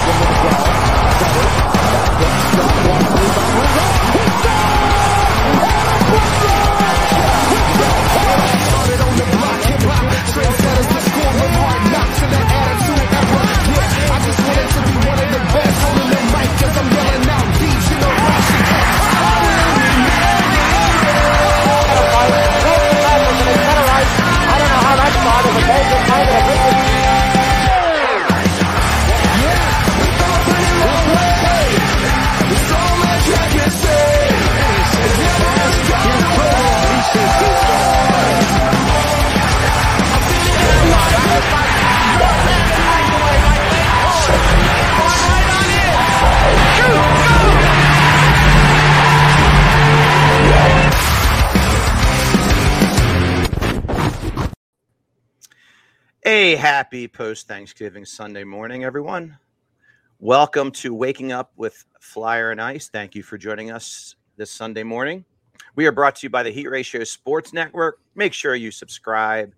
A happy post-Thanksgiving Sunday morning, everyone. Welcome to Waking Up with Flyer and Ice. Thank you for joining us this Sunday morning. We are brought to you by the Heat Ratio Sports Network. Make sure you subscribe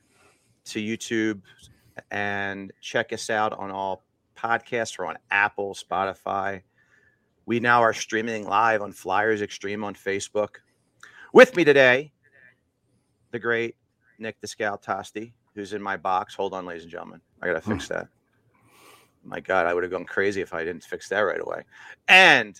to YouTube and check us out on all podcasts. We're on Apple, Spotify. We now are streaming live on Flyers Extreme on Facebook. With me today, the great Nick the Scout Tosti, who's in my box. Hold on, ladies and gentlemen. I got to fix that. My God, I would have gone crazy if I didn't fix that right away. And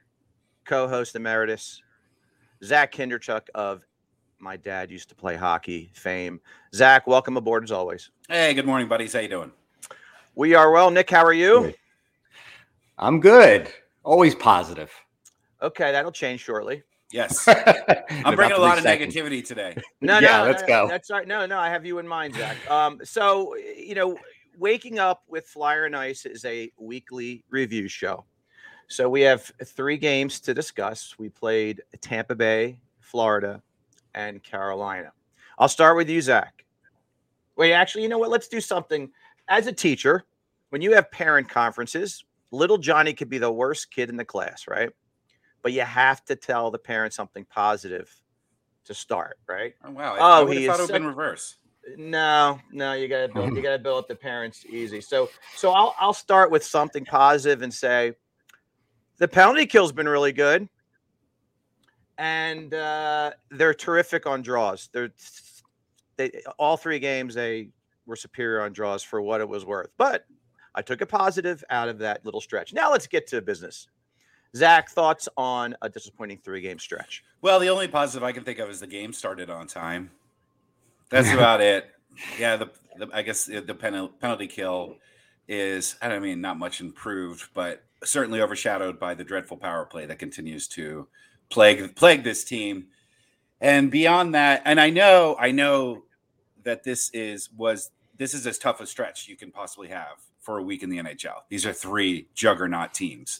co-host emeritus, Zach Kinderchuk of My Dad Used to Play Hockey fame. Zach, welcome aboard as always. Hey, good morning, buddies. How you doing? We are well. Nick, how are you? I'm good. Always positive. Okay, that'll change shortly. Yes. I'm bringing a lot of negativity today. Let's go. That's right. No, I have you in mind, Zach. So, Waking Up with Flyer and Ice is a weekly review show. So we have 3 games to discuss. We played Tampa Bay, Florida, and Carolina. I'll start with you, Zach. Wait, actually, you know what? Let's do something. As a teacher, when you have parent conferences, little Johnny could be the worst kid in the class, right? But you have to tell the parents something positive to start, right? Oh, wow. I thought it would have been reverse. No, you gotta build up the parents easy. So I'll start with something positive and say the penalty kill's been really good, and they're terrific on draws. They all 3 games they were superior on draws for what it was worth. But I took a positive out of that little stretch. Now let's get to business. Zach, thoughts on a disappointing 3-game stretch? Well, the only positive I can think of is the game started on time. That's about it. Yeah, I guess the penalty kill is, not much improved, but certainly overshadowed by the dreadful power play that continues to plague this team. And beyond that, and I know that this is as tough a stretch you can possibly have for a week in the NHL. These are 3 juggernaut teams.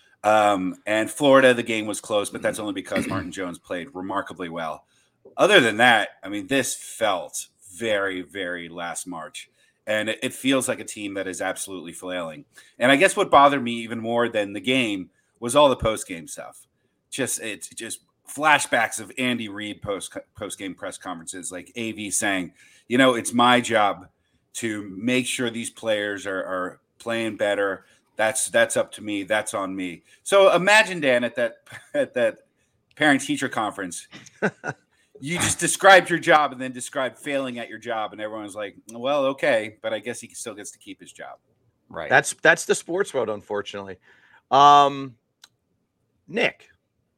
And Florida, the game was close, but that's only because Martin Jones played remarkably well. Other than that, this felt very, very last March. And it feels like a team that is absolutely flailing. And I guess what bothered me even more than the game was all the post-game stuff. It's just flashbacks of Andy Reid post-game press conferences, like AV saying, it's my job to make sure these players are playing better. That's up to me. That's on me. So imagine, Dan, at that parent-teacher conference, you just described your job and then described failing at your job, and everyone's like, "Well, okay, but I guess he still gets to keep his job." Right. That's the sports world, unfortunately. Nick.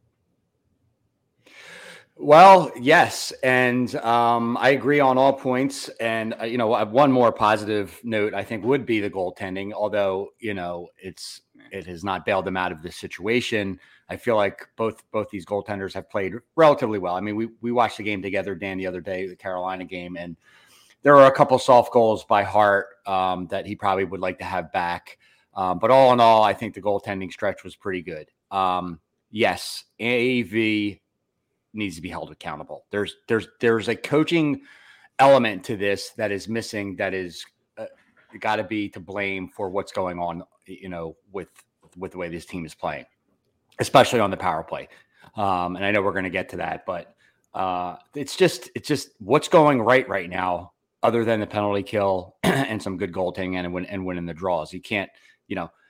Well, yes, and I agree on all points. And one more positive note I think would be the goaltending. Although it has not bailed them out of this situation. I feel like both these goaltenders have played relatively well. We watched the game together, Dan, the other day, the Carolina game, and there were a couple soft goals by Hart that he probably would like to have back. But all in all, I think the goaltending stretch was pretty good. Yes, AAV needs to be held accountable. There's a coaching element to this that is missing. That is got to be to blame for what's going on, with the way this team is playing, especially on the power play. And I know we're going to get to that, but it's just what's going right now, other than the penalty kill and some good goaltending and winning the draws. You can't,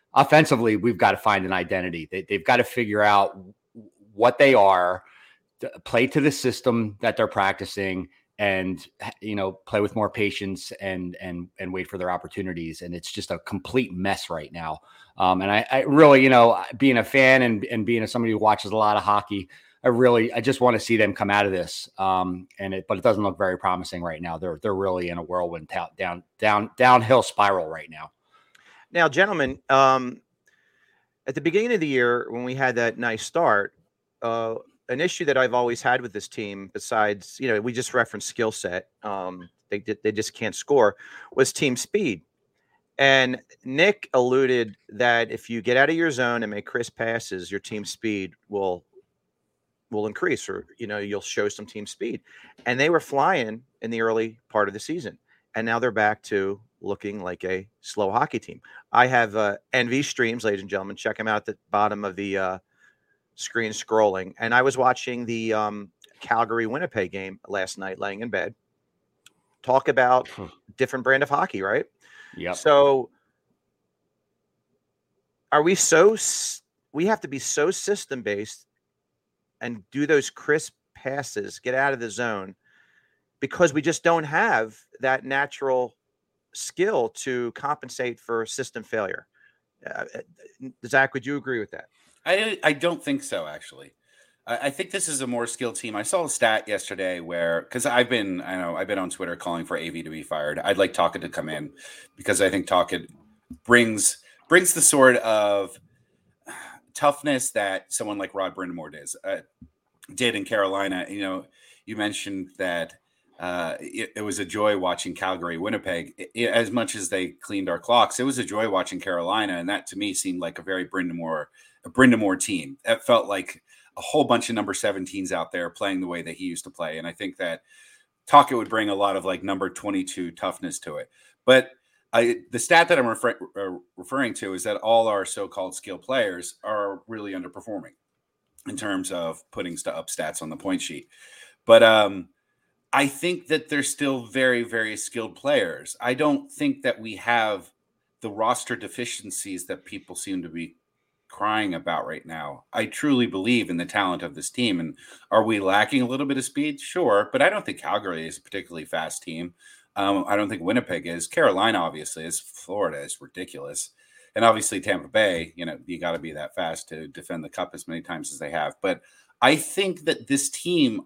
offensively, we've got to find an identity. They've got to figure out what they are, play to the system that they're practicing, and play with more patience and wait for their opportunities. And it's just a complete mess right now. And I really, being a fan and being somebody who watches a lot of hockey, I just want to see them come out of this. But it doesn't look very promising right now. They're really in a whirlwind downhill spiral right now. Now, gentlemen, at the beginning of the year, when we had that nice start, an issue that I've always had with this team, besides, we just referenced skill set, they just can't score, was team speed. And Nick alluded that if you get out of your zone and make crisp passes, your team speed will increase, or you'll show some team speed. And they were flying in the early part of the season, and now they're back to looking like a slow hockey team. I have NV streams, ladies and gentlemen. Check them out at the bottom of the screen scrolling. And I was watching the Calgary Winnipeg game last night, laying in bed. Talk about different brand of hockey, right? Yeah. So we have to be so system based and do those crisp passes, get out of the zone, because we just don't have that natural skill to compensate for system failure. Zach, would you agree with that? I don't think so, actually. I think this is a more skilled team. I saw a stat yesterday where, because I've been on Twitter calling for AV to be fired. I'd like Tocchet to come in, because I think Tocchet brings the sort of toughness that someone like Rod Brind'Amour did in Carolina. You mentioned that it was a joy watching Calgary Winnipeg. As much as they cleaned our clocks, it was a joy watching Carolina, and that to me seemed like a very Brind'Amour team. It felt like a whole bunch of number 17s out there playing the way that he used to play. And I think that Tocchet would bring a lot of like number 22 toughness to it. But the stat that I'm referring to is that all our so-called skilled players are really underperforming in terms of putting up stats on the point sheet. But I think that they're still very, very skilled players. I don't think that we have the roster deficiencies that people seem to be crying about right now. I truly believe in the talent of this team. And are we lacking a little bit of speed? Sure. But I don't think Calgary is a particularly fast team. I don't think Winnipeg is. Carolina, obviously, is. Florida is ridiculous. And obviously Tampa Bay, you got to be that fast to defend the cup as many times as they have. But I think that this team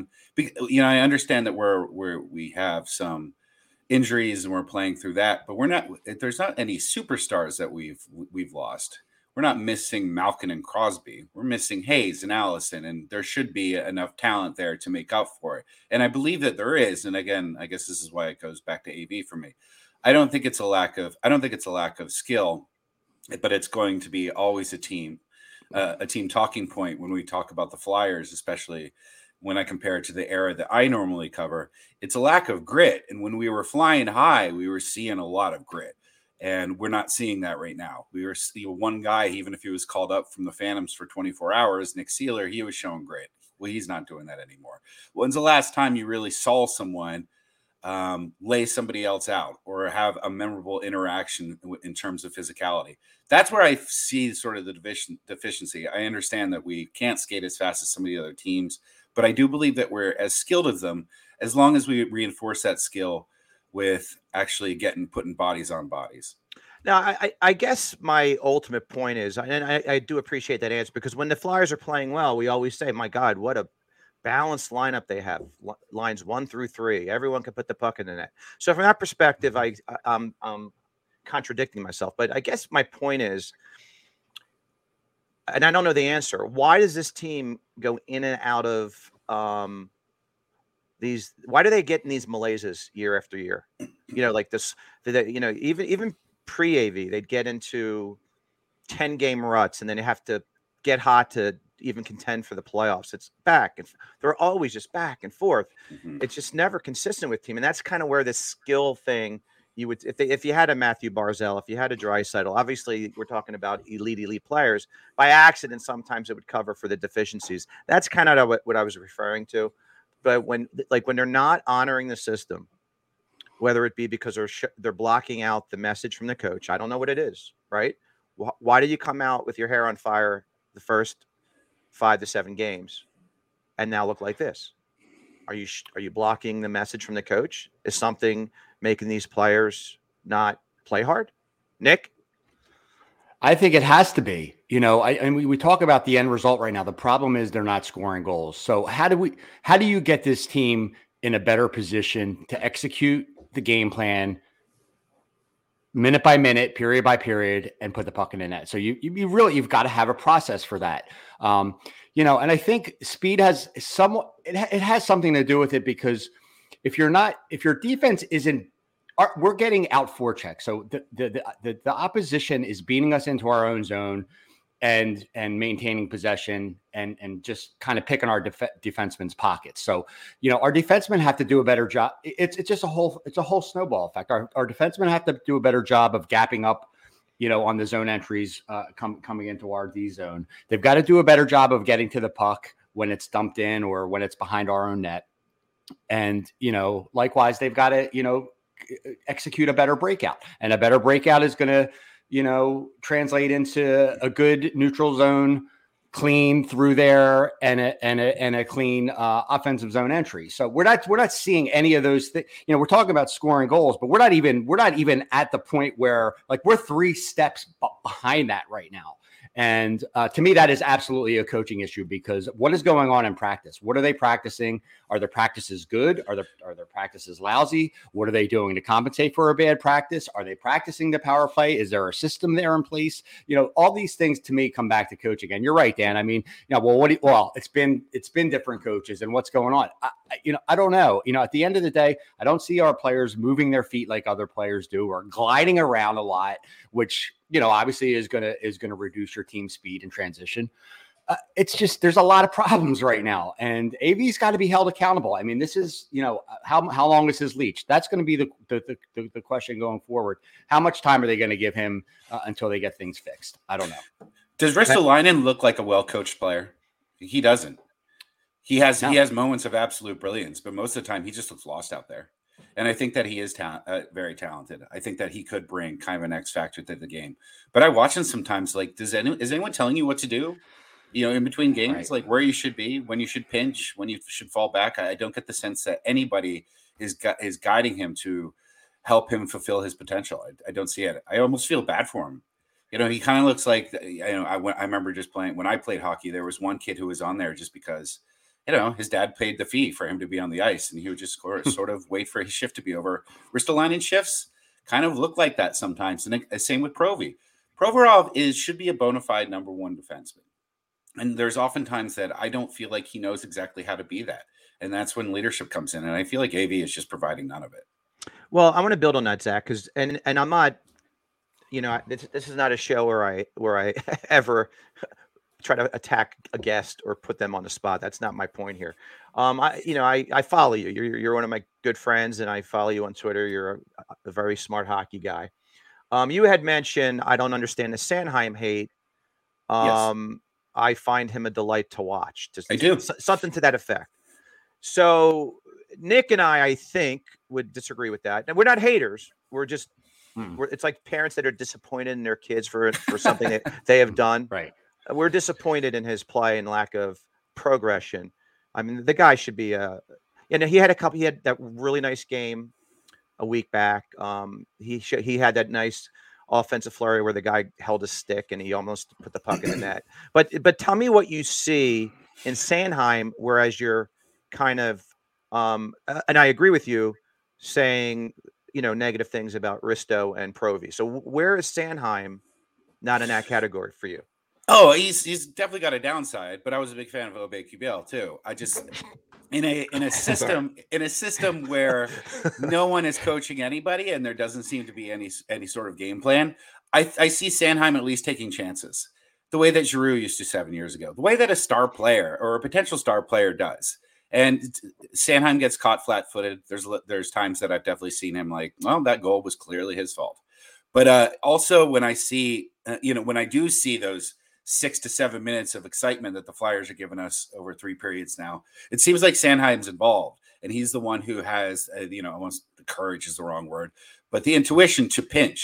I understand that we have some injuries and we're playing through that, but there's not any superstars that we've lost. We're not missing Malkin and Crosby. We're missing Hayes and Allison, and there should be enough talent there to make up for it. And I believe that there is. And again, I guess this is why it goes back to AV for me. I don't think it's a lack of skill, but it's going to be always a team talking point when we talk about the Flyers, especially when I compare it to the era that I normally cover. It's a lack of grit. And when we were flying high, we were seeing a lot of grit. And we're not seeing that right now. We were one guy, even if he was called up from the Phantoms for 24 hours, Nick Seeler, he was showing grit. Well, he's not doing that anymore. When's the last time you really saw someone lay somebody else out or have a memorable interaction in terms of physicality? That's where I see sort of the deficiency. I understand that we can't skate as fast as some of the other teams, but I do believe that we're as skilled as them, as long as we reinforce that skill with actually putting bodies on bodies. Now, I guess my ultimate point is, and I do appreciate that answer, because when the Flyers are playing well, we always say, my God, what a balanced lineup they have. Lines 1 through 3. Everyone can put the puck in the net. So from that perspective, I'm contradicting myself. But I guess my point is, and I don't know the answer, why does this team go in and out of why do they get in these malaises year after year? Like this, even pre-AV, they'd get into 10-game ruts, and then they have to get hot to even contend for the playoffs. It's back, and they're always just back and forth. Mm-hmm. It's just never consistent with team, and that's kind of where this skill thing. You would, if you had a Matthew Barzal, if you had a Draisaitl, obviously we're talking about elite players. By accident, sometimes it would cover for the deficiencies. That's kind of what I was referring to. But when they're not honoring the system, whether it be because they're blocking out the message from the coach, I don't know what it is, right? Why do you come out with your hair on fire the first 5 to 7 games and now look like this? Are you blocking the message from the coach? Is something making these players not play hard? Nick? I think it has to be. We talk about the end result right now. The problem is they're not scoring goals. So how do you get this team in a better position to execute the game plan minute by minute, period by period, and put the puck in the net? So you've got to have a process for that. And I think speed has it has something to do with it, because if your defense isn't, we're getting out forecheck. So the opposition is beating us into our own zone and maintaining possession and just kind of picking our defensemen's pockets. So, our defensemen have to do a better job. It's just a whole snowball effect. Our defensemen have to do a better job of gapping up, on the zone entries coming into our D zone. They've got to do a better job of getting to the puck when it's dumped in or when it's behind our own net. And, likewise, they've got to, execute a better breakout, and a better breakout is going to, translate into a good neutral zone, clean through there, and a clean offensive zone entry. So we're not seeing any of those things. We're talking about scoring goals, but we're not even at the point where, like, we're 3 steps behind that right now. And to me, that is absolutely a coaching issue, because what is going on in practice? What are they practicing? Are their practices good? Are their practices lousy? What are they doing to compensate for a bad practice? Are they practicing the power play? Is there a system there in place? All these things to me come back to coaching. And you're right, Dan. I mean, it's been different coaches, and what's going on? I don't know. At the end of the day, I don't see our players moving their feet like other players do, or gliding around a lot, which, obviously is going to reduce your team speed and transition. It's just, there's a lot of problems right now, and AV's got to be held accountable. I mean, this is, how long is his leash? That's going to be the question going forward. How much time are they going to give him until they get things fixed? I don't know. Does Ristolainen look like a well-coached player? He doesn't. He has moments of absolute brilliance, but most of the time he just looks lost out there. And I think that he is very talented. I think that he could bring kind of an X factor to the game. But I watch him sometimes. Like, is anyone telling you what to do? In between games, right? Like where you should be, when you should pinch, when you should fall back. I don't get the sense that anybody is guiding him to help him fulfill his potential. I don't see it. I almost feel bad for him. He kind of looks like, I remember just playing when I played hockey. There was one kid who was on there just because, his dad paid the fee for him to be on the ice, and he would just sort of wait for his shift to be over. Ristolainen shifts kind of look like that sometimes. And same with Provy. Provorov should be a bona fide number 1 defenseman. And there's oftentimes that I don't feel like he knows exactly how to be that. And that's when leadership comes in. And I feel like AV is just providing none of it. Well, I want to build on that, Zach, because and I'm not, this is not a show where I ever try to attack a guest or put them on the spot. That's not my point here. I follow you. You're one of my good friends, and I follow you on Twitter. You're a very smart hockey guy. You had mentioned, I don't understand the Sanheim hate. Yes. I find him a delight to watch. I do. Something to that effect. So Nick and I think, would disagree with that. And we're not haters. We're just, it's like parents that are disappointed in their kids for something that they have done. Right. We're disappointed in his play and lack of progression. I mean, the guy should be he had that really nice game a week back. He had that nice offensive flurry where the guy held a stick and he almost put the puck in the net. But tell me what you see in Sanheim, whereas you're kind of and I agree with you saying, negative things about Risto and Provy. So where is Sanheim not in that category for you? Oh, he's definitely got a downside, but I was a big fan of Aubé-Kubel too. I just in a system where no one is coaching anybody and there doesn't seem to be any sort of game plan. I see Sanheim at least taking chances, the way that Giroux used to 7 years ago, the way that a star player or a potential star player does. And Sanheim gets caught flat-footed. There's times that I've definitely seen him like, well, that goal was clearly his fault. But also when I see, when I do see those 6 to 7 minutes of excitement that the Flyers are giving us over 3 periods now, it seems like Sanheim's involved, and he's the one who has, almost the courage is the wrong word, but the intuition to pinch,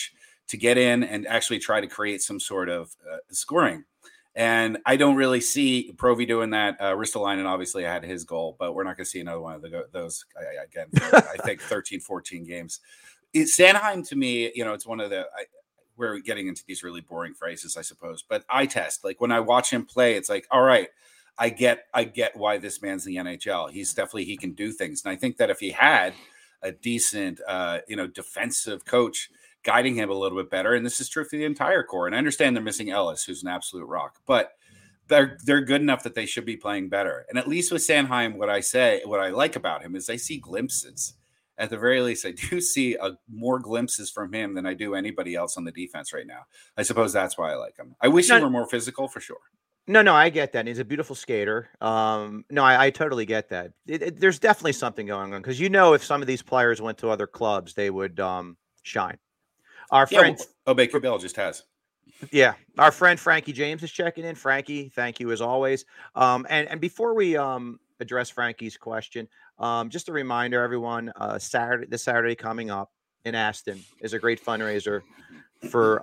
to get in and actually try to create some sort of scoring. And I don't really see Provy doing that. Ristolainen obviously had his goal, but we're not going to see another one of those again. I think 13, 14 games. Sanheim, to me, it's one of the we're getting into these really boring phrases, I suppose. But eye test, like when I watch him play, it's like, all right, I get why this man's in the NHL. He can do things, and I think that if he had a decent, defensive coach guiding him a little bit better, and this is true for the entire core. And I understand they're missing Ellis, who's an absolute rock, but they're good enough that they should be playing better. And at least with Sanheim, what I like about him is I see glimpses. At the very least, I do see more glimpses from him than I do anybody else on the defense right now. I suppose that's why I like him. I wish he were more physical for sure. No, I get that. He's a beautiful skater. I totally get that. There's definitely something going on because if some of these players went to other clubs, they would shine. Our friend Baker Bell just has. Yeah, our friend Frankie James is checking in. Frankie, thank you as always. And before we address Frankie's question, just a reminder, everyone, this Saturday coming up in Aston is a great fundraiser for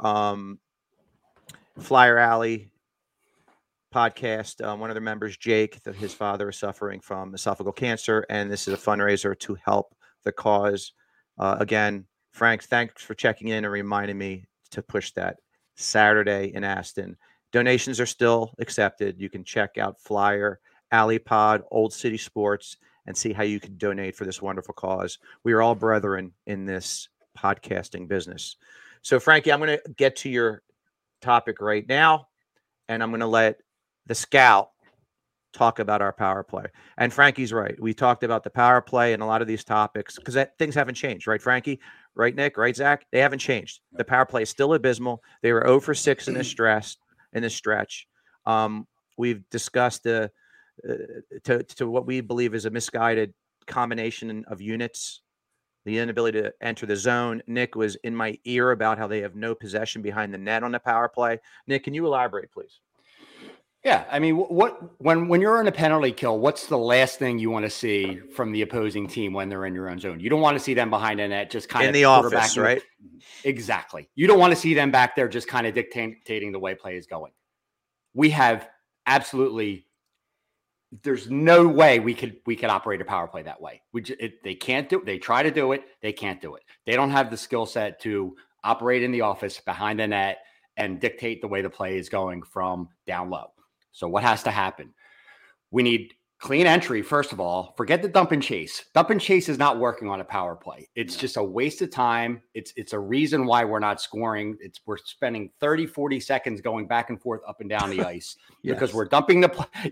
Flyer Alley podcast. One of their members, Jake, his father is suffering from esophageal cancer, and this is a fundraiser to help the cause. Again, Frank, thanks for checking in and reminding me to push that Saturday in Aston. Donations are still accepted. You can check out Flyer, Alley Pod, Old City Sports, and see how you can donate for this wonderful cause. We are all brethren in this podcasting business. So, Frankie, I'm going to get to your topic right now, and I'm going to let the scout talk about our power play. And Frankie's right. We talked about the power play and a lot of these topics because things haven't changed, right, Frankie? Right, Nick? Right, Zach? They haven't changed. The power play is still abysmal. They were 0 for 6 in this stretch. We've discussed to what we believe is a misguided combination of units, the inability to enter the zone. Nick was in my ear about how they have no possession behind the net on the power play. Nick, can you elaborate, please? Yeah, I mean, when you're in a penalty kill, what's the last thing you want to see from the opposing team when they're in your own zone? You don't want to see them behind the net, just kind of in the office, right? Exactly. You don't want to see them back there, just kind of dictating the way play is going. We have absolutely. There's no way we could operate a power play that way. They can't do. They try to do it. They can't do it. They don't have the skill set to operate in the office behind the net and dictate the way the play is going from down low. So what has to happen? We need clean entry, first of all. Forget the dump and chase. Dump and chase is not working on a power play. It's just a waste of time. It's a reason why we're not scoring. We're spending 30, 40 seconds going back and forth up and down the ice because we're dumping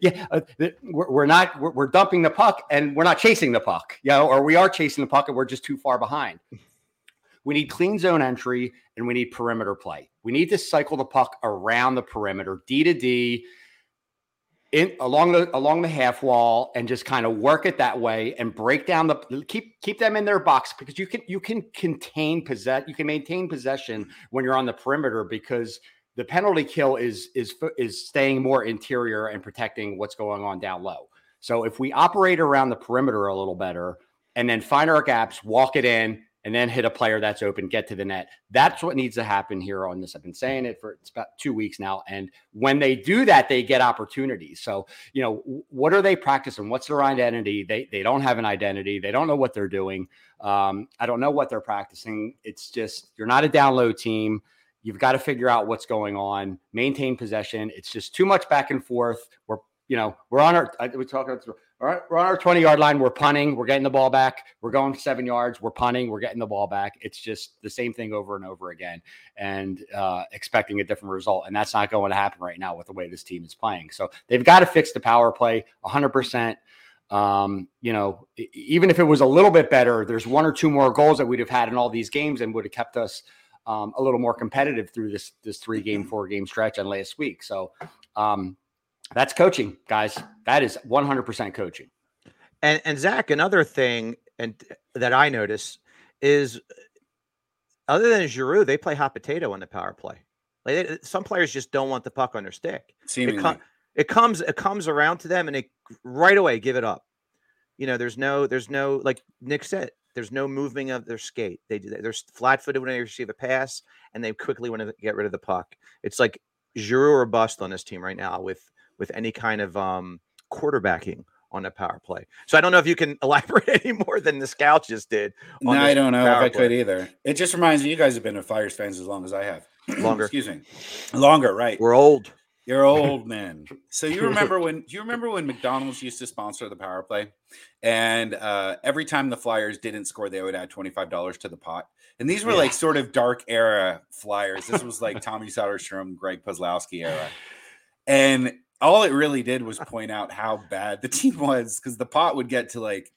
we're dumping the puck and we're not chasing the puck, or we are chasing the puck and we're just too far behind. We need clean zone entry and we need perimeter play. We need to cycle the puck around the perimeter, D to D, along the half wall, and just kind of work it that way and break down keep them in their box, because you can maintain possession when you're on the perimeter, because the penalty kill is staying more interior and protecting what's going on down low. So if we operate around the perimeter a little better and then find our gaps, walk it in, and then hit a player that's open, get to the net. That's what needs to happen here on this. I've been saying it for it's about 2 weeks now. And when they do that, they get opportunities. So, what are they practicing? What's their identity? They don't have an identity. They don't know what they're doing. I don't know what they're practicing. It's just, you're not a down low team. You've got to figure out what's going on, maintain possession. It's just too much back and forth. We're on our 20-yard line. We're punting. We're getting the ball back. We're going 7 yards. We're punting. We're getting the ball back. It's just the same thing over and over again, and expecting a different result. And that's not going to happen right now with the way this team is playing. So they've got to fix the power play 100%. Even if it was a little bit better, there's 1 or 2 more goals that we'd have had in all these games and would have kept us a little more competitive through this 3-game, 4-game stretch on last week. So, that's coaching, guys. That is 100% coaching. And Zach, another thing that I notice is, other than Giroux, they play hot potato on the power play. Some players just don't want the puck on their stick. It comes around to them, and they right away give it up. There's no, like Nick said, There's no moving of their skate. They're flat-footed when they receive a pass, and they quickly want to get rid of the puck. It's like Giroux or bust on this team right now with any kind of quarterbacking on a power play. So I don't know if you can elaborate any more than the Scouts just did. No, I don't know if I could either. It just reminds me, you guys have been Flyers fans as long as I have. Longer. Excuse me. Longer, right? We're old. You're old, man. So you remember when McDonald's used to sponsor the power play, and every time the Flyers didn't score, they would add $25 to the pot. And these were like sort of dark era Flyers. This was like Tommy Soderstrom, Greg Puslowski era. And all it really did was point out how bad the team was, because the pot would get to like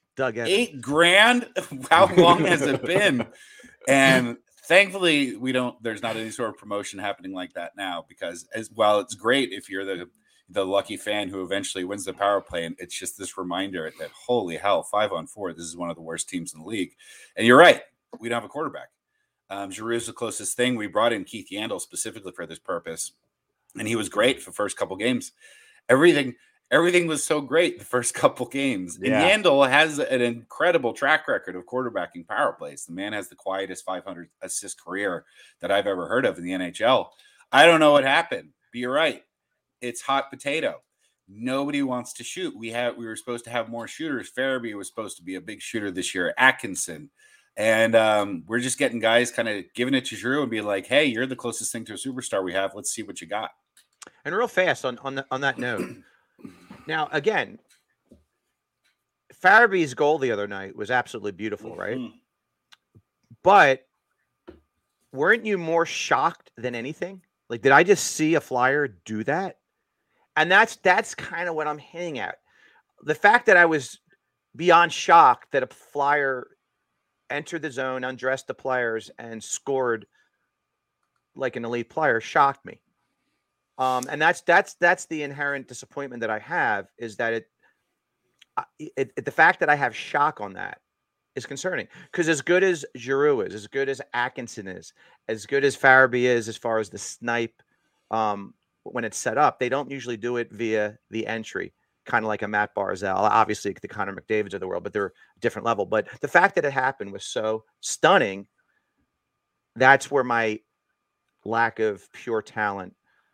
$8,000. How long has it been? And thankfully, there's not any sort of promotion happening like that now, because while it's great if you're the lucky fan who eventually wins the power play, and it's just this reminder that, holy hell, 5-on-4, this is one of the worst teams in the league. And you're right, we don't have a quarterback. Giroux is the closest thing. We brought in Keith Yandel specifically for this purpose, and he was great for the first couple games. Everything was so great the first couple games. And Yandel has an incredible track record of quarterbacking power plays. The man has the quietest 500 assist career that I've ever heard of in the NHL. I don't know what happened, but you're right. It's hot potato. Nobody wants to shoot. We were supposed to have more shooters. Farabee was supposed to be a big shooter this year. Atkinson. And we're just getting guys kind of giving it to Giroux and being like, hey, you're the closest thing to a superstar we have. Let's see what you got. And real fast on that note. Now, again, Farabee's goal the other night was absolutely beautiful, right? Mm-hmm. But weren't you more shocked than anything? Like, did I just see a Flyer do that? And that's kind of what I'm hinting at. The fact that I was beyond shocked that a Flyer entered the zone, undressed the players, and scored like an elite player shocked me. And that's the inherent disappointment that I have, is that the fact that I have shock on that is concerning, because as good as Giroux is, as good as Atkinson is, as good as Farabee is, as far as the snipe, when it's set up, they don't usually do it via the entry, kind of like a Matt Barzal, obviously the Connor McDavids of the world, but they're a different level. But the fact that it happened was so stunning. That's where my lack of pure talent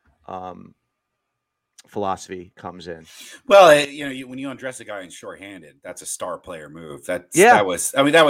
philosophy comes in. Well, when you undress a guy in shorthanded, that's a star player move. That was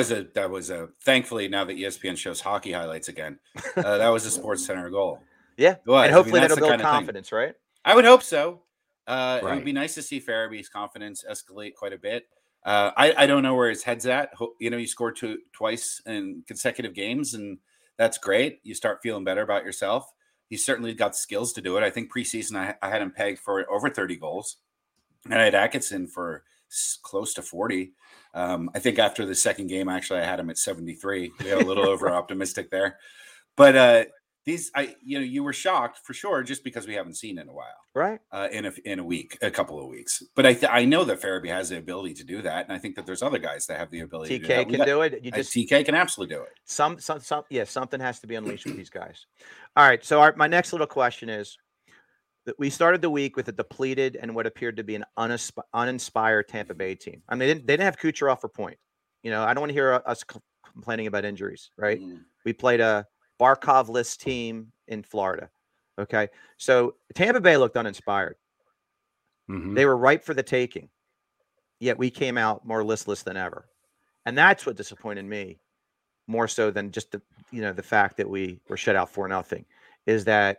a thankfully, now that ESPN shows hockey highlights again, that was a Sports Center goal. Yeah. And hopefully that'll build confidence, right? I would hope so. It would be nice to see Farabee's confidence escalate quite a bit. I don't know where his head's at. You scored twice in consecutive games, and that's great. You start feeling better about yourself. He's certainly got the skills to do it. I think preseason I had him pegged for over 30 goals, and I had Atkinson for close to 40. I think after the second game, actually, I had him at 73. We got a little over optimistic there, but you were shocked for sure, just because we haven't seen in a while, right? In a couple of weeks. But I know that Farabee has the ability to do that, and I think that there's other guys that have the ability. TK can do it. TK can absolutely do it. Something has to be unleashed with these guys. All right. So my next little question is that we started the week with a depleted and what appeared to be an uninspired Tampa Bay team. I mean, they didn't have Kucherov for point. I don't want to hear us complaining about injuries, right? Mm. We played a Barkov-less team in Florida. Okay. So Tampa Bay looked uninspired. Mm-hmm. They were ripe for the taking, yet we came out more listless than ever. And that's what disappointed me more so than just the fact that we were shut out 4-0, is that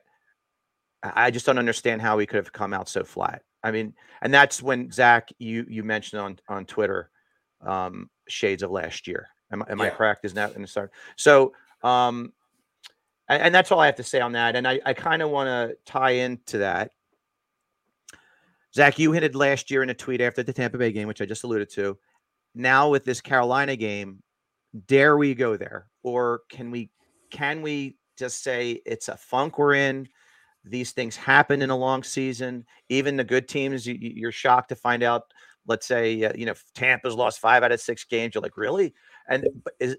I just don't understand how we could have come out so flat. I mean, and that's when, Zach, you mentioned on Twitter, shades of last year. Am I correct? Isn't that in the start? So, and that's all I have to say on that. And I kind of want to tie into that. Zach, you hinted last year in a tweet after the Tampa Bay game, which I just alluded to. Now with this Carolina game, dare we go there? Or can we just say it's a funk we're in? These things happen in a long season. Even the good teams, you're shocked to find out, let's say, Tampa's lost 5 out of 6 games. You're like, really? And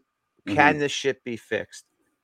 can this shit be fixed?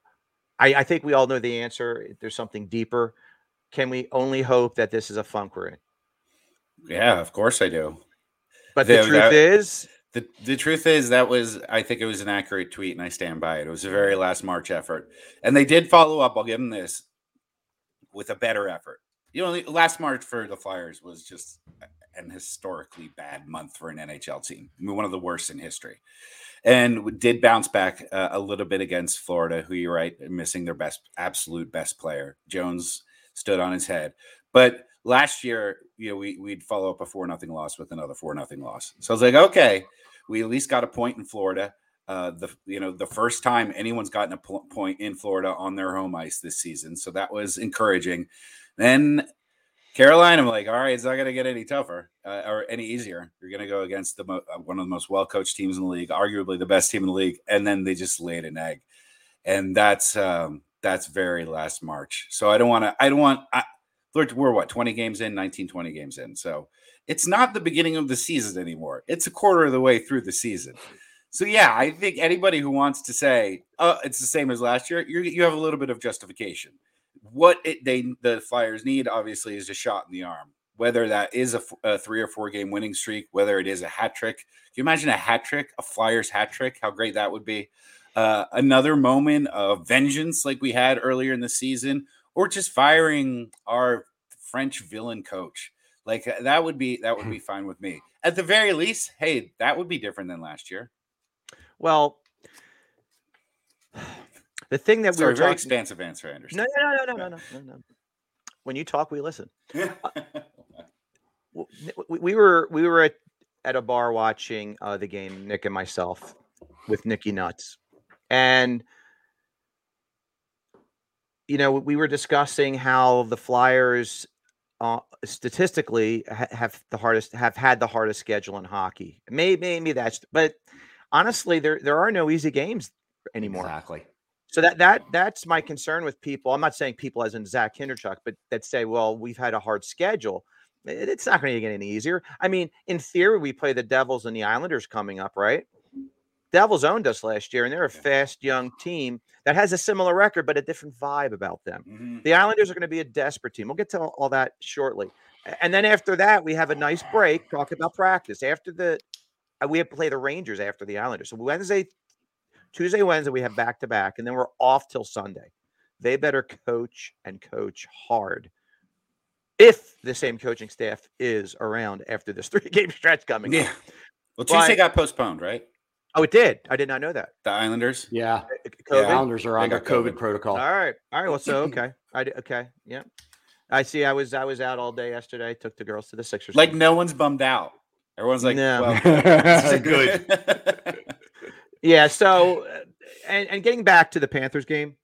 I think we all know the answer. There's something deeper. Can we only hope that this is a funk we're in? Yeah, of course I do. But the truth is, The truth is I think it was an accurate tweet, and I stand by it. It was a very last March effort, and they did follow up. I'll give them this with a better effort. Last March for the Flyers was just an historically bad month for an NHL team. I mean, one of the worst in history, and did bounce back a little bit against Florida, who you're right, missing their absolute best player. Jones stood on his head, but last year, we'd follow up a 4-0 loss with another 4-0 loss. So I was like, okay, we at least got a point in Florida. The first time anyone's gotten a point in Florida on their home ice this season. So that was encouraging. Then Carolina, I'm like, all right, it's not going to get any tougher or any easier. You're going to go against one of the most well-coached teams in the league, arguably the best team in the league. And then they just laid an egg. And that's very last March. So we're what, 20 games in, 20 games in. So it's not the beginning of the season anymore. It's a quarter of the way through the season. So yeah, I think anybody who wants to say, it's the same as last year, you have a little bit of justification. What the Flyers need, obviously, is a shot in the arm. Whether that is a 3 or 4 game winning streak, whether it is a hat trick. Can you imagine a hat trick, a Flyers hat trick? How great that would be. Another moment of vengeance like we had earlier in the season, or just firing our French villain coach. Like that would be fine with me. At the very least, hey, that would be different than last year. Well, the thing that we were very talking, expansive answer, I understand. No. When you talk, we listen. We were at a bar watching the game, Nick and myself, with Nicky Nuts, and we were discussing how the Flyers statistically have had the hardest schedule in hockey. Maybe that's, but honestly, there are no easy games anymore. Exactly. So that's my concern with people. I'm not saying people as in Zach Kinderchuk, but that say, well, we've had a hard schedule. It's not going to get any easier. I mean, in theory, we play the Devils and the Islanders coming up, right? Devils owned us last year, and they're a fast, young team that has a similar record, but a different vibe about them. Mm-hmm. The Islanders are going to be a desperate team. We'll get to all that shortly. And then after that, we have a nice break, talk about practice. After we have to play the Rangers after the Islanders. So Tuesday, Wednesday, we have back-to-back, and then we're off till Sunday. They better coach hard if the same coaching staff is around after this 3-game stretch coming up. Well, Tuesday got postponed, right? Oh, it did. I did not know that. The Islanders? Yeah. The Islanders are under COVID protocol. All right. Well, so okay. Okay. Yeah. I see. I was out all day yesterday. Took the girls to the Sixers. Like no one's bummed out. Everyone's like, no. Well, good. Yeah. So, and getting back to the Panthers game,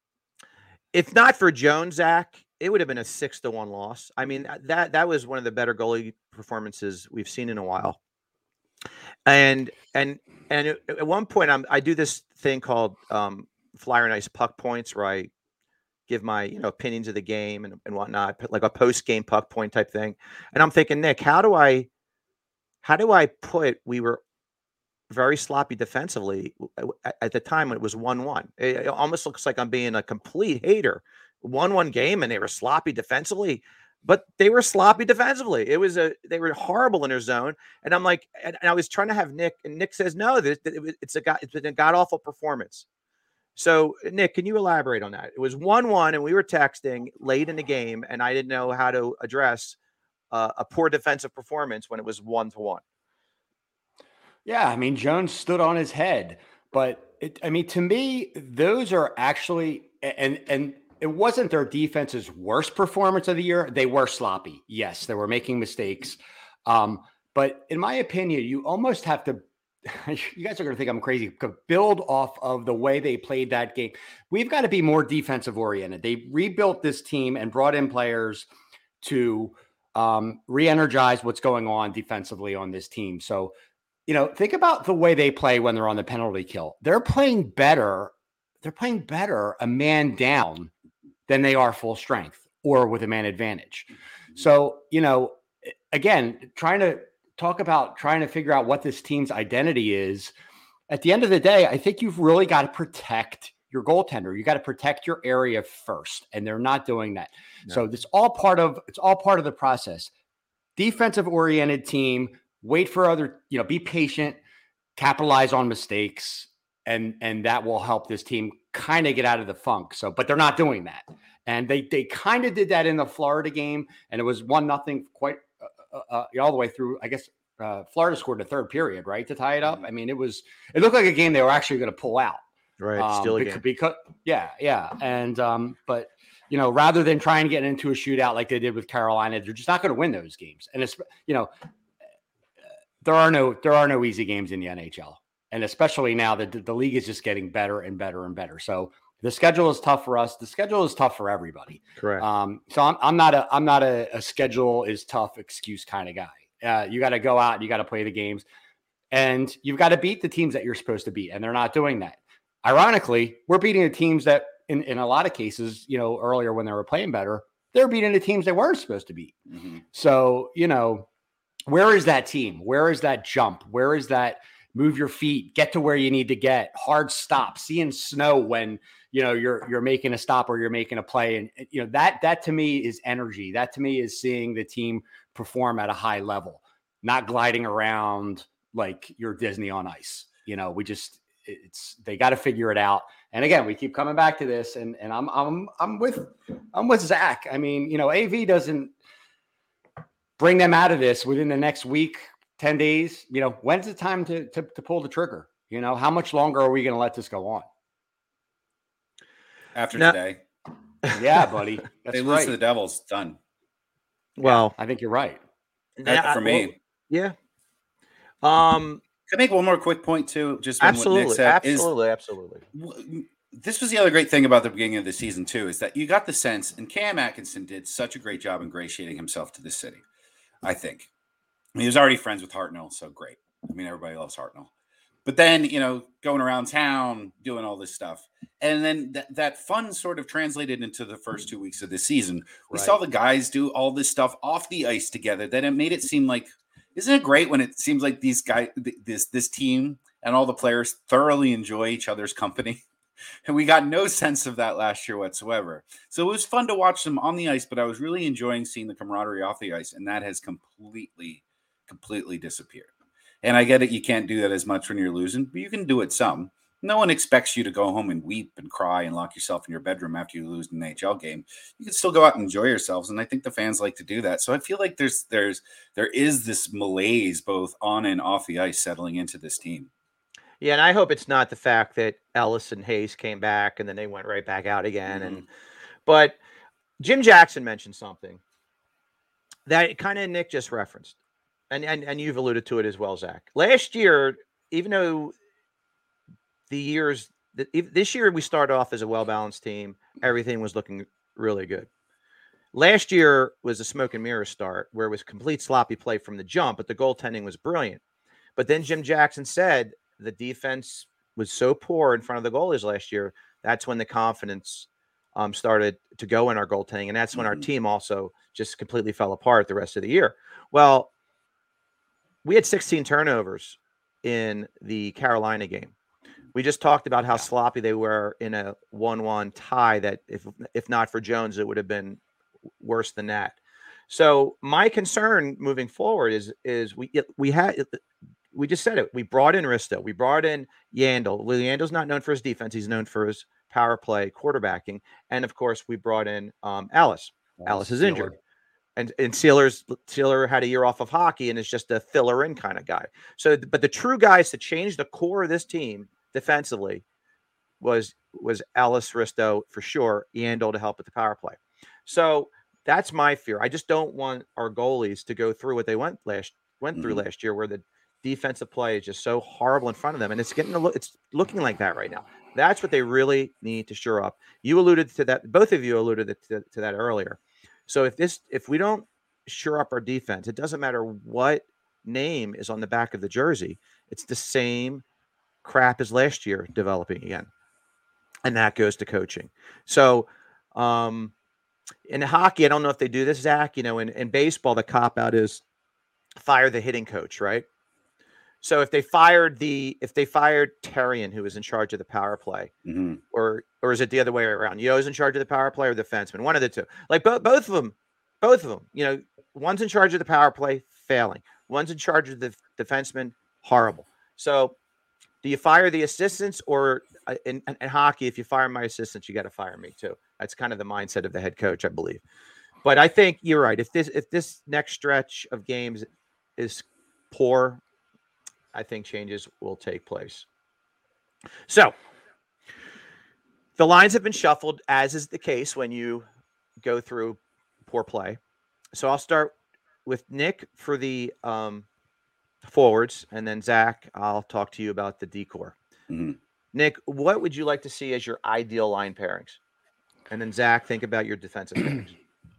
if not for Jones, Zach, it would have been a 6-1 loss. I mean, that was one of the better goalie performances we've seen in a while. And at one point, I do this thing called Flyer and Ice Puck Points, where I give my opinions of the game and whatnot, like a post game puck point type thing. And I'm thinking, Nick, how do I put? We were very sloppy defensively at the time when it was 1-1. It almost looks like I'm being a complete hater. 1-1 game, and they were sloppy defensively. But they were sloppy defensively. They were horrible in their zone. And I'm like, and I was trying to have Nick, and Nick says, no, it's been a god-awful performance. So, Nick, can you elaborate on that? It was 1-1, and we were texting late in the game, and I didn't know how to address a poor defensive performance when it was 1-1. Yeah, I mean, Jones stood on his head. But, to me, those are actually – and it wasn't their defense's worst performance of the year. They were sloppy. Yes, they were making mistakes. But in my opinion, you almost have to, you guys are going to think I'm crazy, build off of the way they played that game. We've got to be more defensive oriented. They rebuilt this team and brought in players to re-energize what's going on defensively on this team. So, think about the way they play when they're on the penalty kill. They're playing better a man down than they are full strength or with a man advantage. So, again, trying to figure out what this team's identity is. At the end of the day, I think you've really got to protect your goaltender. You got to protect your area first, and they're not doing that. No. So it's all part of the process. Defensive oriented team, wait for be patient. capitalize on mistakes, and that will help this team kind of get out of the funk. So, but they're not doing that. And they kind of did that in the Florida game, and it was 1-0 quite all the way through. I guess Florida scored the third period, right, to tie it up. I mean, it looked like a game they were actually going to pull out. Right, still a game. Because yeah, and but rather than trying to get into a shootout like they did with Carolina, they're just not going to win those games. And it's there are no easy games in the NHL, and especially now that the league is just getting better and better and better. So the schedule is tough for us. The schedule is tough for everybody. Correct. So I'm not a schedule is tough excuse kind of guy. You got to go out and you got to play the games, and you've got to beat the teams that you're supposed to beat, and they're not doing that. Ironically, we're beating the teams that in a lot of cases, earlier when they were playing better, they're beating the teams they weren't supposed to beat. Mm-hmm. So, where is that team? Where is that jump? Where is that move your feet, get to where you need to get, hard stop, seeing snow when, you're making a stop or you're making a play. And, that to me is energy. That to me is seeing the team perform at a high level, not gliding around like you're Disney on ice. They got to figure it out. And again, we keep coming back to this, and I'm with Zach. I mean, AV doesn't bring them out of this within the next week, 10 days. When's the time to pull the trigger? How much longer are we going to let this go on? After today. Yeah, buddy. That's they lose to the Devils. Done. Well, I think you're right. For me. Yeah. Can I make one more quick point too? Just absolutely, what Nick said absolutely. This was the other great thing about the beginning of the season too, is that you got the sense, and Cam Atkinson did such a great job ingratiating himself to the city. I think he was already friends with Hartnell, so great. I mean, everybody loves Hartnell. But then, going around town, doing all this stuff. And then that fun sort of translated into the first 2 weeks of the season. We saw the guys do all this stuff off the ice together. Then it made it seem like, isn't it great when it seems like these guys, this team and all the players thoroughly enjoy each other's company? And we got no sense of that last year whatsoever. So it was fun to watch them on the ice, but I was really enjoying seeing the camaraderie off the ice. And that has completely disappeared. And I get it. You can't do that as much when you're losing, but you can do it some. No one expects you to go home and weep and cry and lock yourself in your bedroom after you lose an NHL game. You can still go out and enjoy yourselves. And I think the fans like to do that. So I feel like there is this malaise both on and off the ice settling into this team. Yeah. And I hope it's not the fact that Ellis and Hayes came back and then they went right back out again. Mm-hmm. But Jim Jackson mentioned something that kind of Nick just referenced. And you've alluded to it as well, Zach. Last year, even though this year we started off as a well-balanced team, everything was looking really good. Last year was a smoke and mirror start where it was complete sloppy play from the jump, but the goaltending was brilliant. But then Jim Jackson said the defense was so poor in front of the goalies last year. That's when the confidence started to go in our goaltending, and that's when our team also just completely fell apart the rest of the year. Well, we had 16 turnovers in the Carolina game. We just talked about how sloppy they were in a 1-1 tie that if not for Jones, it would have been worse than that. So my concern moving forward is we just said it. We brought in Risto. We brought in Yandel. Yandel's not known for his defense. He's known for his power play quarterbacking. And of course we brought in Ellis. Ellis is injured. And Sealer had a year off of hockey and is just a filler in kind of guy. So, but the true guys to change the core of this team defensively was Ellis, Risto for sure, Yandel to help with the power play. So that's my fear. I just don't want our goalies to go through what they went through last year, where the defensive play is just so horrible in front of them, and it's looking like that right now. That's what they really need to shore up. You alluded to that. Both of you alluded to that earlier. So if we don't shore up our defense, it doesn't matter what name is on the back of the jersey. It's the same crap as last year developing again. And that goes to coaching. So in hockey, I don't know if they do this, Zach, in baseball, the cop out is fire the hitting coach, right? So if they fired Terrian, who was in charge of the power play, or is it the other way around? Yo's in charge of the power play or the defenseman? One of the two. Like both of them. One's in charge of the power play, failing. One's in charge of the defenseman, horrible. So Do you fire the assistants, or in hockey, if you fire my assistants, you got to fire me too? That's kind of the mindset of the head coach, I believe. But I think you're right. If this next stretch of games is poor, I think changes will take place. So the lines have been shuffled, as is the case when you go through poor play. So I'll start with Nick for the forwards, and then Zach, I'll talk to you about the decor. Mm-hmm. Nick, what would you like to see as your ideal line pairings? And then Zach, think about your defensive pairings.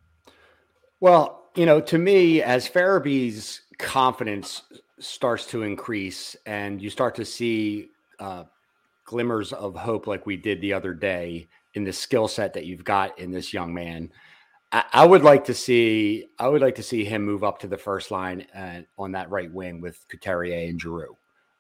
Well, to me, as Farabee's confidence starts to increase and you start to see glimmers of hope like we did the other day in the skill set that you've got in this young man, I would like to see him move up to the first line on that right wing with Couturier and Giroux.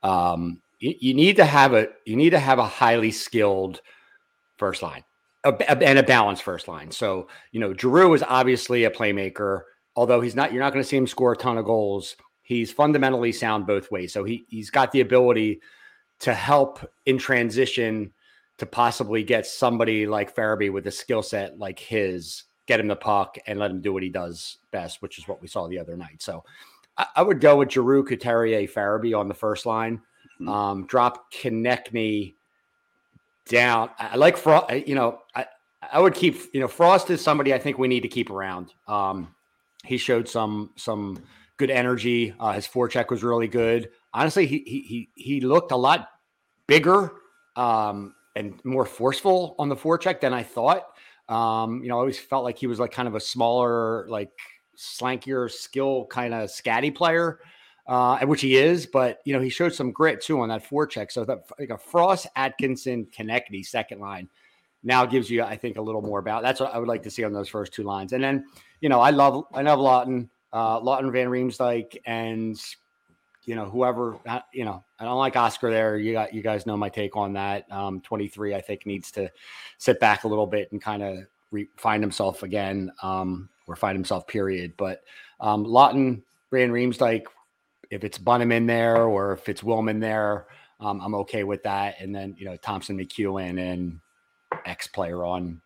You need to have a highly skilled first line and a balanced first line. So, Giroux is obviously a playmaker, although you're not going to see him score a ton of goals. He's fundamentally sound both ways. So he's got the ability to help in transition to possibly get somebody like Farabee with a skill set like his, get him the puck and let him do what he does best, which is what we saw the other night. So I would go with Giroux, Couturier, Farabee on the first line. Drop Konechny down. I like Frost. I would keep. Frost is somebody I think we need to keep around. He showed some good energy. His forecheck was really good. Honestly, he looked a lot bigger and more forceful on the forecheck than I thought. I always felt like he was like kind of a smaller, like slankier, skill kind of scatty player. Which he is, but he showed some grit too on that forecheck. So that like a Frost, Atkinson, Konechny second line now gives you, I think, a little more about. That's what I would like to see on those first two lines. And then, I love Lawton Van Riemsdyk, and whoever. I don't like Oscar there. You guys know my take on that. 23, I think, needs to sit back a little bit and kind of find himself again, or find himself. Period. But Lawton Van Riemsdyk. If it's Bunham in there or if it's Willman there, I'm okay with that. And then, Thompson, McEwen, and X player on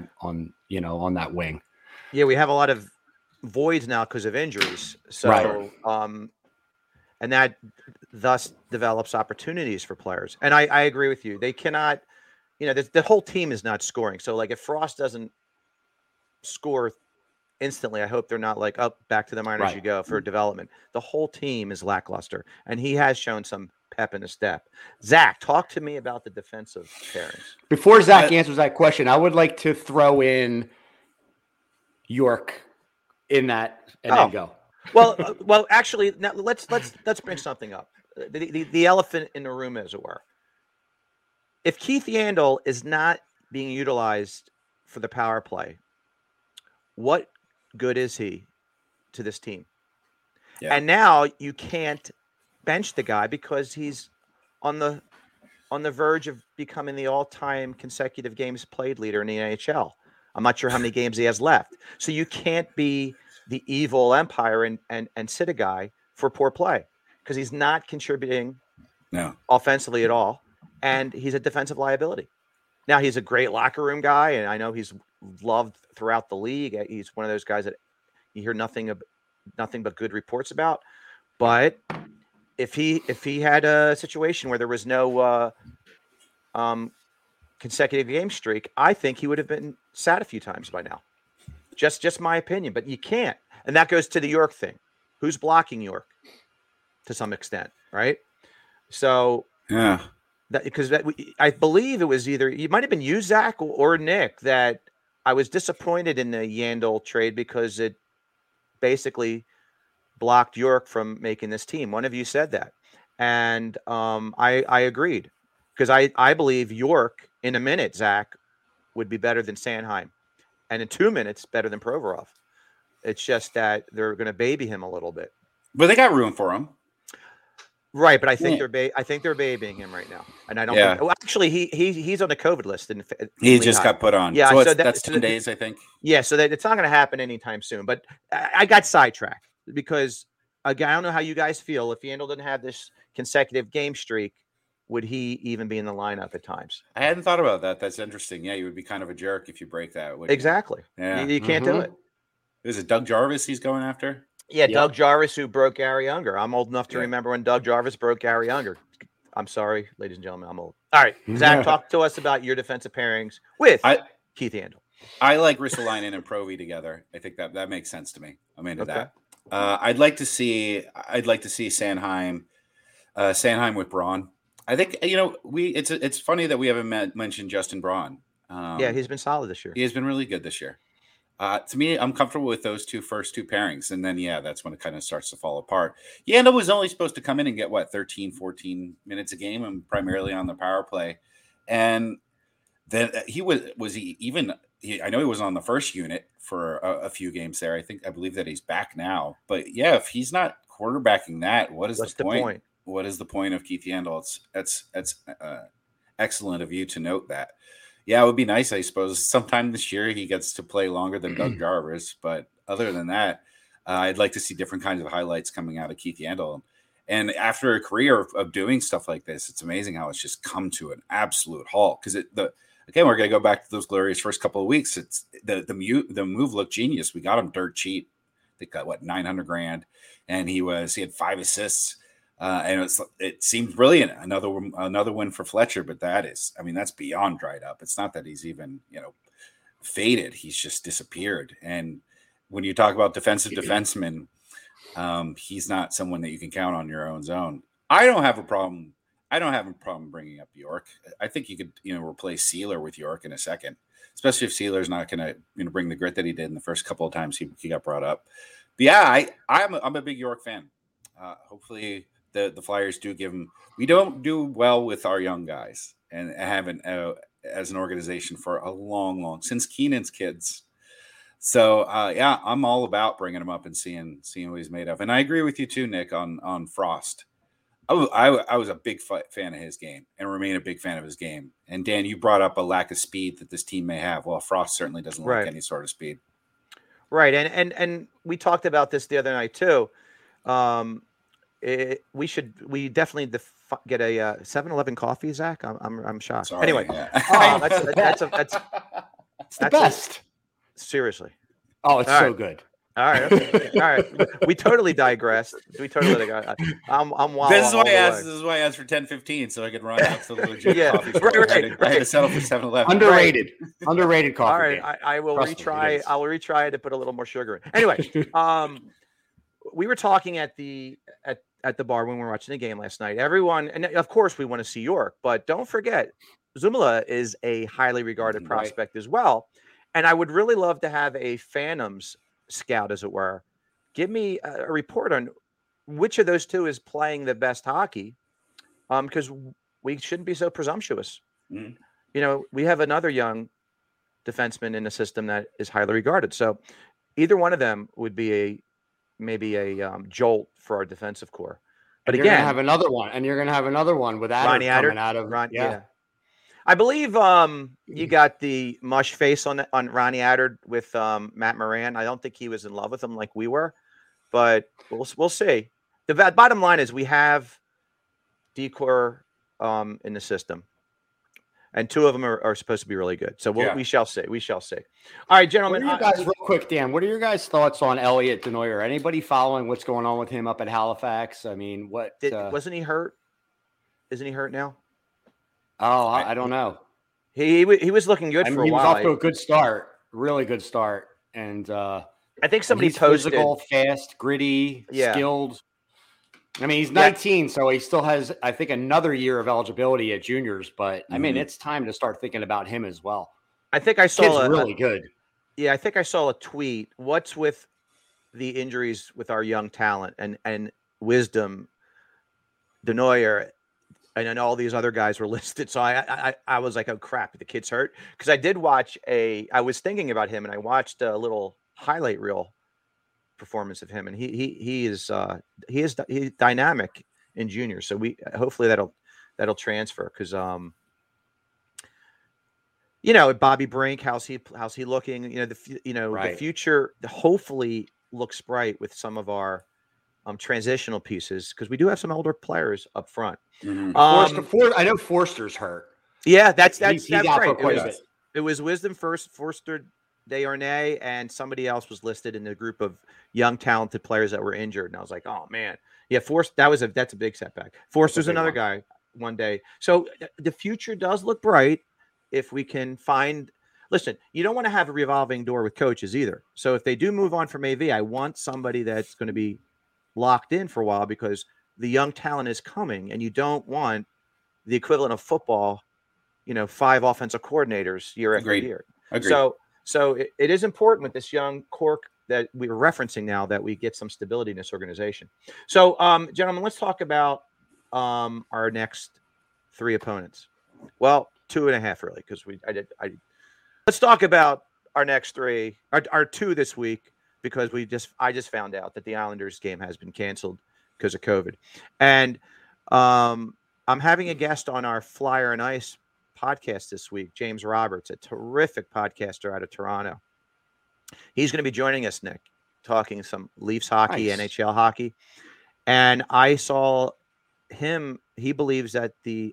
that wing. Yeah, we have a lot of voids now because of injuries. So, right. And that thus develops opportunities for players. And I agree with you. They cannot, the whole team is not scoring. So, like, if Frost doesn't score instantly, I hope they're not like up back to the minors right. You go for development. The whole team is lackluster, and he has shown some pep in the step. Zach, talk to me about the defensive pairings. Before Zach answers that question, I would like to throw York in that and then go. Well, actually, now let's bring something up. The elephant in the room, as it were. If Keith Yandle is not being utilized for the power play, what good is he to this team? Yeah. And now you can't bench the guy because he's on the verge of becoming the all-time consecutive games played leader in the NHL. I'm not sure how many games he has left. So you can't be the evil empire and sit a guy for poor play because he's not contributing offensively at all, and he's a defensive liability. Now, he's a great locker room guy, and I know he's loved throughout the league. He's one of those guys that you hear nothing but good reports about. But if he had a situation where there was no consecutive game streak, I think he would have been sat a few times by now. Just my opinion, but you can't. And that goes to the York thing. Who's blocking York to some extent, right? So yeah. Because I believe it was either it might have been you, Zach, or Nick, that I was disappointed in the Yandle trade because it basically blocked York from making this team. One of you said that, and I agreed because I believe York in a minute, Zach, would be better than Sanheim, and in 2 minutes better than Provorov. It's just that they're going to baby him a little bit, but they got room for him. Right, but I think they're babying him right now, and I don't. Yeah. Well, actually, he's on the COVID list, and he just got put on. Yeah, so that's 10 days, I think. Yeah, so it's not going to happen anytime soon. But I got sidetracked because again, I don't know how you guys feel if Yandle didn't have this consecutive game streak. would he even be in the lineup at times? I hadn't thought about that. That's interesting. Yeah, you would be kind of a jerk if you break that. wouldn't you? Exactly. Yeah. You can't do it. Is it Doug Jarvis he's going after? Yeah, Yep. Doug Jarvis, who broke Gary Unger. I'm old enough to Yeah. remember when Doug Jarvis broke Gary Unger. I'm sorry, ladies and gentlemen, I'm old. All right, Zach, talk to us about your defensive pairings with Keith Yandle. I like Ristolainen and Provy together. I think that makes sense to me. I'm into that. I'd like to see Sanheim with Braun. I think it's funny that we haven't mentioned Justin Braun. Yeah, he's been solid this year. He has been really good this year. To me, I'm comfortable with those first two pairings. And then, that's when it kind of starts to fall apart. Yandle was only supposed to come in and get 13, 14 minutes a game and primarily on the power play. And then I know he was on the first unit for a few games there. I believe that he's back now. But yeah, if he's not quarterbacking that, what's the point? What is the point of Keith Yandle? That's excellent of you to note that. Yeah, it would be nice, I suppose. Sometime this year he gets to play longer than Doug Jarvis. But other than that, I'd like to see different kinds of highlights coming out of Keith Yandle. And after a career of doing stuff like this, it's amazing how it's just come to an absolute halt. Because again, we're going to go back to those glorious first couple of weeks. It's the move looked genius. We got him dirt cheap. They got $900,000, and he had 5 assists. And it seemed brilliant. Another win for Fletcher, but that's beyond dried up. It's not that he's even, faded. He's just disappeared. And when you talk about defensive defensemen, he's not someone that you can count on your own zone. I don't have a problem bringing up York. I think you could, replace Seeler with York in a second, especially if Seeler's not going to, bring the grit that he did in the first couple of times he got brought up. But yeah, I'm a big York fan. Hopefully the Flyers do give him. We don't do well with our young guys, and haven't as an organization for a long since Keenan's kids. So I'm all about bringing him up and seeing what he's made of. And I agree with you too, Nick, on Frost. I was a big fan of his game and remain a big fan of his game. And Dan, you brought up a lack of speed that this team may have. Well, Frost certainly doesn't lack any sort of speed. Right, and we talked about this the other night too. We definitely get a 7-Eleven coffee, Zach. I'm shocked. Sorry, anyway, that's the best. Seriously. Oh, it's so good. All right. Okay. All right. We totally digressed. I'm wild. This is why I asked for 10-15 so I could run out to the legit coffee store. Right. I had to settle for 7-Eleven. Underrated coffee. All right. I will retry. I will retry to put a little more sugar in. Anyway, we were talking at the bar when we were watching the game last night. Everyone, and of course we want to see York, but don't forget Zumala is a highly regarded prospect as well. And I would really love to have a Phantoms scout, as it were, give me a report on which of those two is playing the best hockey, because we shouldn't be so presumptuous. We have another young defenseman in the system that is highly regarded. So either one of them would be maybe a jolt for our defensive core. But you're gonna have another one with Adder coming out of yeah. I believe you got the mush face on Ronnie Adder with Matt Moran. I don't think he was in love with him like we were, but we'll see. The bottom line is we have decor in the system, and 2 of them are supposed to be really good. So we shall see. We shall see. All right, gentlemen. What are you guys, real quick, Dan, what are your guys' thoughts on Elliot Denoyer? Anybody following what's going on with him up at Halifax? I mean, wasn't he hurt? Isn't he hurt now? Oh, I don't know. He was looking good for a while. He was off to a good start, really good start, and I think somebody posted physical, fast, gritty, skilled. I mean, he's 19, so he still has, I think, another year of eligibility at juniors. But I mean, it's time to start thinking about him as well. I think I saw really good. Yeah, I think I saw a tweet. What's with the injuries with our young talent and Wisdom, Denoyer, and then all these other guys were listed. So I was like, oh crap, the kid's hurt. Because I did watch I was thinking about him, and I watched a little highlight reel performance of him, and he is dynamic in junior. So hopefully that'll transfer, because Bobby Brink, how's he looking? The future hopefully looks bright with some of our transitional pieces because we do have some older players up front. Mhm. I know Forster's hurt. Yeah, that's He's out for right. quite a bit. It was Wisdom first, Forster, Desharnais, and somebody else was listed in the group of young, talented players that were injured. And I was like, oh man, yeah, that's a big setback. Forster's another guy one day. So the future does look bright if we can find. Listen, you don't want to have a revolving door with coaches either. So if they do move on from AV, I want somebody that's going to be locked in for a while because the young talent is coming, and you don't want the equivalent of football. 5 offensive coordinators year after year. Agreed. So it is important with this young cork that we were referencing now that we get some stability in this organization. So, gentlemen, let's talk about our next 3 opponents. Well, 2.5 really, because let's talk about our next 3, our 2 this week, because I just found out that the Islanders game has been canceled because of COVID, and I'm having a guest on our Flyer and Ice podcast this week, James Roberts, a terrific podcaster out of Toronto. He's going to be joining us, Nick, talking some Leafs hockey, nice. NHL hockey. And I saw him, he believes that the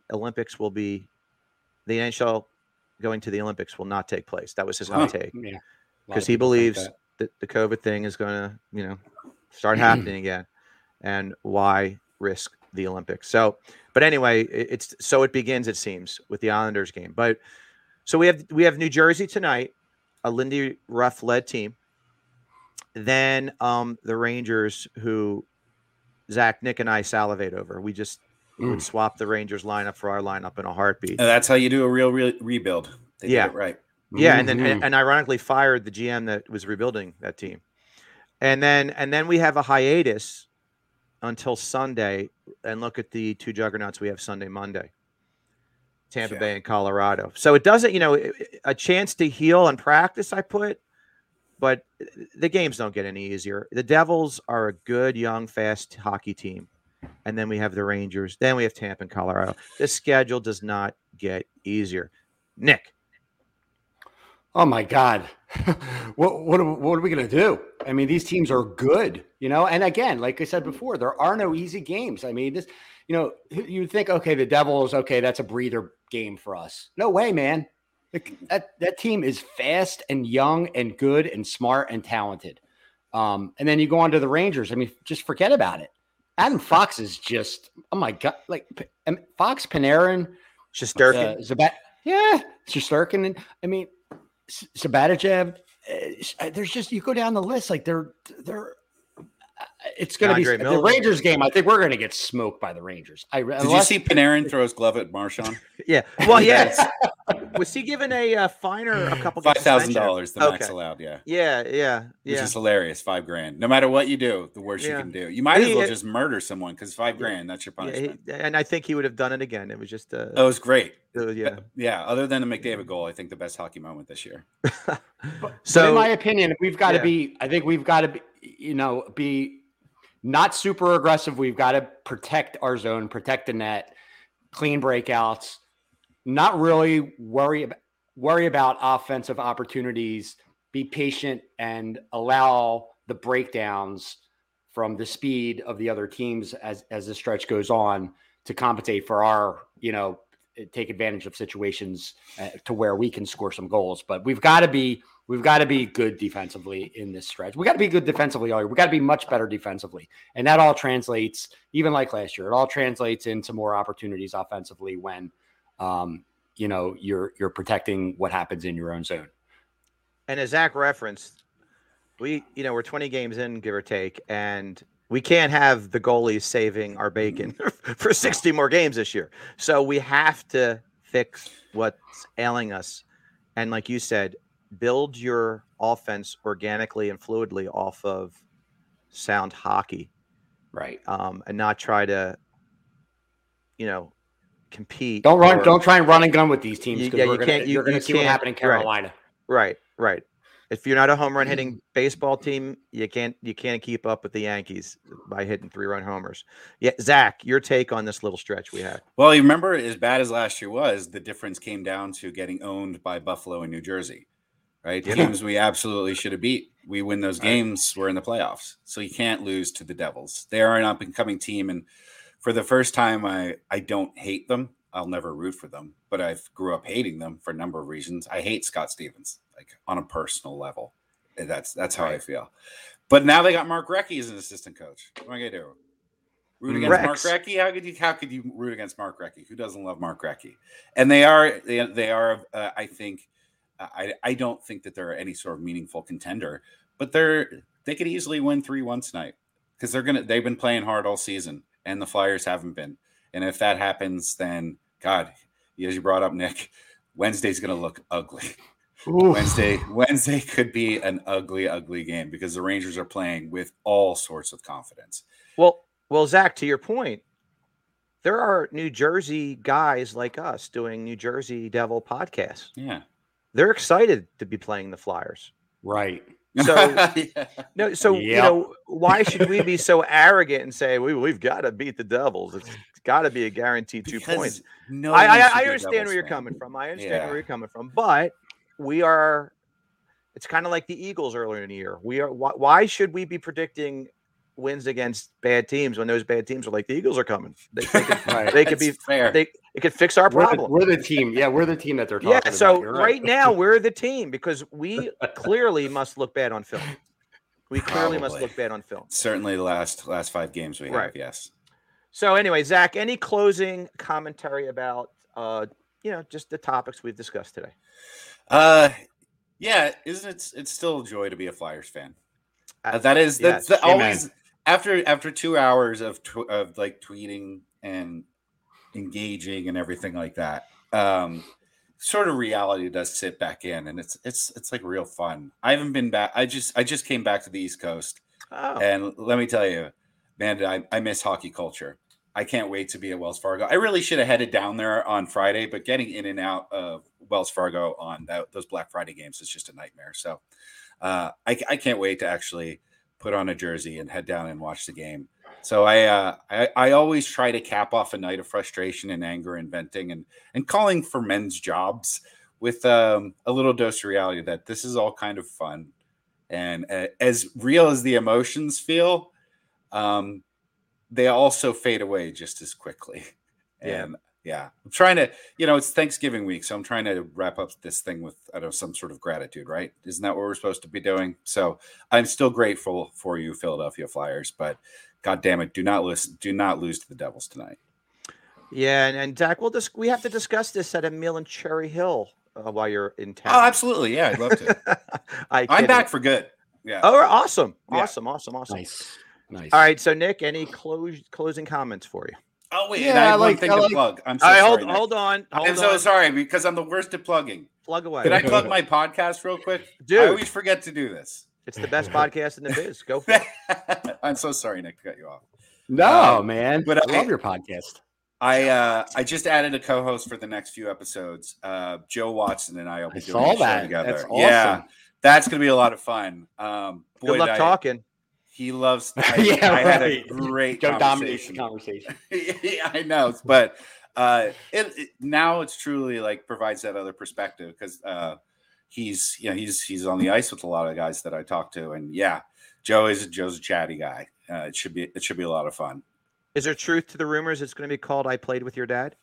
NHL going to the Olympics will not take place. That was his hot take. Yeah. Because he believes that the COVID thing is going to, start happening again. And why risk the Olympics? But anyway, it begins, it seems, with the Islanders game. But so we have New Jersey tonight, a Lindy Ruff led team. Then the Rangers, who Zach, Nick, and I salivate over. We just would swap the Rangers lineup for our lineup in a heartbeat. And that's how you do a real rebuild. They did it right. Yeah, and then and ironically fired the GM that was rebuilding that team. And then we have a hiatus until Sunday, and look at the 2 juggernauts we have Sunday, Monday, Tampa Bay and Colorado. So it doesn't, a chance to heal and practice, I put, but the games don't get any easier. The Devils are a good, young, fast hockey team. And then we have the Rangers. Then we have Tampa and Colorado. The schedule does not get easier. Nick. Oh my God. What are we going to do? I mean, these teams are good, and again, like I said before, there are no easy games. I mean, this, you think, okay, the Devils, okay, that's a breather game for us. No way, man. That team is fast and young and good and smart and talented. And then you go on to the Rangers. I mean, just forget about it. Adam Fox is just, oh my God, like Fox, Panarin, Shesterkin, Shesterkin. And I mean, Sabathyev. There's just, you go down the list, like they're it's going to be the Rangers game. I think we're going to get smoked by the Rangers. Did you see Panarin throw his glove at Marchand? Yeah. Well, yes. Was he given a fine or a couple $5,000? The max allowed. Yeah. Which is hilarious. $5,000. No matter what you do, the worst you can do. You might as well just murder someone because $5,000. That's your punishment. And I think he would have done it again. It was just. It was great. Yeah. Other than the McDavid goal, I think the best hockey moment this year. So, in my opinion, we've got to be. I think we've got to be. Be not super aggressive. We've got to protect our zone, protect the net, clean breakouts, not really worry about offensive opportunities, be patient and allow the breakdowns from the speed of the other teams as the stretch goes on to compensate for our, take advantage of situations to where we can score some goals. But we've got to be good defensively in this stretch. We got to be good defensively all year. We got to be much better defensively. And that all translates, even like last year, it all translates into more opportunities offensively when, you're protecting what happens in your own zone. And as Zach referenced, we're 20 games in, give or take, and we can't have the goalies saving our bacon for 60 more games this year. So we have to fix what's ailing us. And like you said, build your offense organically and fluidly off of sound hockey. Right. And not try to, compete. Don't try and run and gun with these teams. You're going to see what happened in Carolina. Right. If you're not a home run hitting baseball team, you can't keep up with the Yankees by hitting 3-run homers. Yeah, Zach, your take on this little stretch we had. Well, you remember, as bad as last year was, the difference came down to getting owned by Buffalo and New Jersey, right? Teams we absolutely should have beat. we win those games, we're in the playoffs. So you can't lose to the Devils. They are an up-and-coming team, and for the first time, I don't hate them. I'll never root for them, but I grew up hating them for a number of reasons. I hate Scott Stevens, like on a personal level. And that's how I feel. But now they got Mark Recchi as an assistant coach. What am I gonna do? Root against Mark Recchi? How could you root against Mark Recchi? Who doesn't love Mark Recchi? And they are. I think. I don't think that they're any sort of meaningful contender, but they could easily win 3-1 tonight because they've been playing hard all season, and the Flyers haven't been. And if that happens, then God, as you brought up, Nick, Wednesday's going to look ugly. Wednesday could be an ugly game because the Rangers are playing with all sorts of confidence. Well, Zach, to your point, there are New Jersey guys like us doing New Jersey Devil podcasts. Yeah. They're excited to be playing the Flyers. Right. So, why should we be so arrogant and say we've got to beat the Devils? It's got to be a guaranteed 2 points. I understand where you're coming from. But it's kind of like the Eagles earlier in the year. Why should we be predicting wins against bad teams when those bad teams are like the Eagles are coming? They could be fair. It could fix our problem. We're the team. Yeah, we're the team that they're talking about. So right now we're the team because we clearly must look bad on film. Must look bad on film. Certainly the last 5 games we have, yes. So anyway, Zach, any closing commentary about just the topics we've discussed today? Yeah, it's still a joy to be a Flyers fan. That's always after 2 hours of like tweeting and engaging and everything like that. Sort of reality does sit back in, and it's like real fun. I haven't been back. I just came back to the East Coast, and let me tell you, man, I miss hockey culture. I can't wait to be at Wells Fargo. I really should have headed down there on Friday, but getting in and out of Wells Fargo on those Black Friday games is just a nightmare. So I can't wait to actually put on a jersey and head down and watch the game. So I always try to cap off a night of frustration and anger and venting and calling for men's jobs with a little dose of reality that this is all kind of fun. And as real as the emotions feel, they also fade away just as quickly. And I'm trying to, it's Thanksgiving week, so I'm trying to wrap up this thing with, some sort of gratitude, right? Isn't that what we're supposed to be doing? So I'm still grateful for you, Philadelphia Flyers, but God damn it, do not lose to the Devils tonight. Yeah, and Zach, we have to discuss this at a meal in Cherry Hill while you're in town. Oh, absolutely, yeah, I'd love to. I'm back for good. Yeah. Oh, awesome. Nice. All right, so Nick, any closing comments for you? Oh wait, I have one thing to plug. I'm so sorry. Hold on. I'm so sorry because I'm the worst at plugging. Plug away. Can I plug my podcast real quick? Dude, I always forget to do this. It's the best podcast in the biz. Go for it. I'm so sorry, Nick, to cut you off. No, man. But I love your podcast. I just added a co-host for the next few episodes. Joe Watson and I will be doing a show together. That's awesome. Yeah, that's going to be a lot of fun. Good luck talking. He loves. I had a great conversation. Yeah, I know, but now it's truly like provides that other perspective because he's on the ice with a lot of guys that I talk to, and Joe's a chatty guy. It should be a lot of fun. Is there truth to the rumors? It's going to be called "I Played with Your Dad."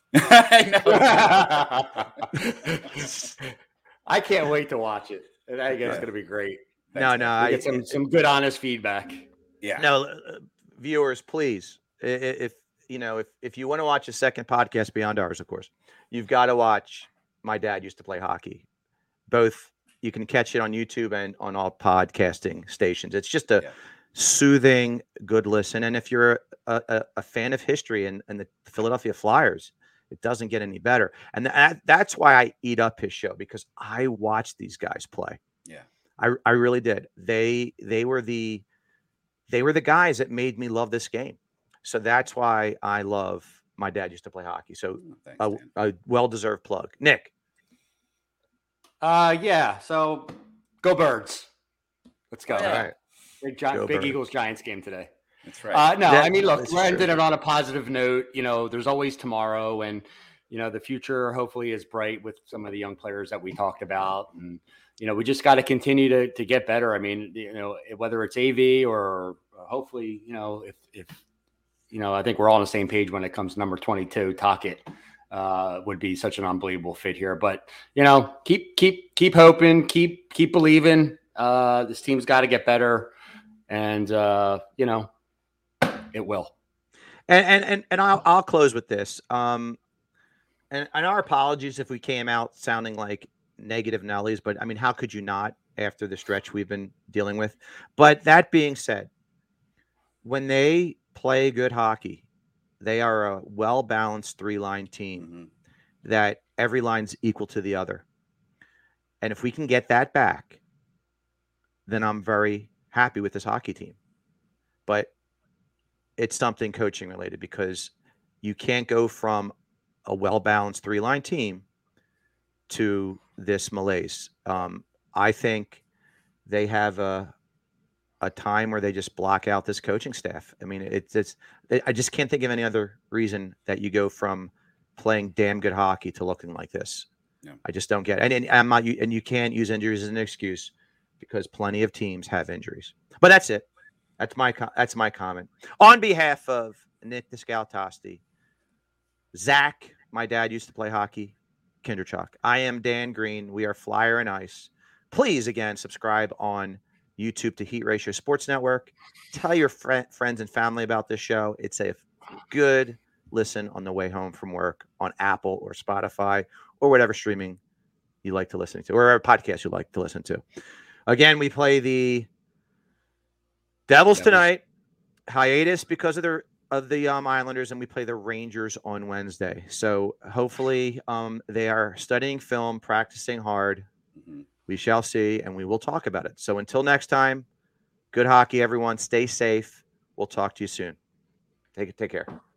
I know. I can't wait to watch it. I think it's going to be great. I get some good, honest feedback. Yeah. No, viewers, please, if you want to watch a second podcast beyond ours, of course, you've got to watch My Dad Used to Play Hockey. Both you can catch it on YouTube and on all podcasting stations. It's just a soothing, good listen. And if you're a fan of history and the Philadelphia Flyers, it doesn't get any better. And that's why I eat up his show, because I watched these guys play. Yeah. I really did. They were the guys that made me love this game. So that's why I love My Dad Used to Play Hockey. So a well-deserved plug. Nick. So go Birds. Let's go. All right. Big Eagles Giants game today. That's right. Look, we're ending it on a positive note. There's always tomorrow, and the future hopefully is bright with some of the young players that we talked about, and we just got to continue to get better. I mean, whether it's AV or hopefully, if I think we're all on the same page when it comes to number 22, Tocchet would be such an unbelievable fit here. But keep hoping, keep believing. This team's got to get better, and it will. And I'll close with this. And our apologies if we came out sounding like negative Nellies, but I mean, how could you not after the stretch we've been dealing with? But that being said, when they play good hockey, they are a well-balanced 3-line team that every line's equal to the other. And if we can get that back, then I'm very happy with this hockey team. But it's something coaching related, because you can't go from a well-balanced 3-line team to this malaise. I think they have a time where they just block out this coaching staff. I mean, I just can't think of any other reason that you go from playing damn good hockey to looking like this. Yeah. I just don't get it. And I'm not, and you can't use injuries as an excuse, because plenty of teams have injuries. But that's it. That's my comment. On behalf of Nick Descaltosti, Zach, my dad used to play hockey, Kinderchuk. I am Dan Green. We are Flyer and Ice. Please, again, subscribe on YouTube to Heat Ratio Sports Network. Tell your friends and family about this show. It's a good listen on the way home from work on Apple or Spotify or whatever streaming you like to listen to, or whatever podcast you like to listen to. Again, we play the Devils tonight, hiatus because of the Islanders, and we play the Rangers on Wednesday. So hopefully they are studying film, practicing hard. We shall see, and we will talk about it. So until next time, good hockey, everyone. Stay safe. We'll talk to you soon. Take care.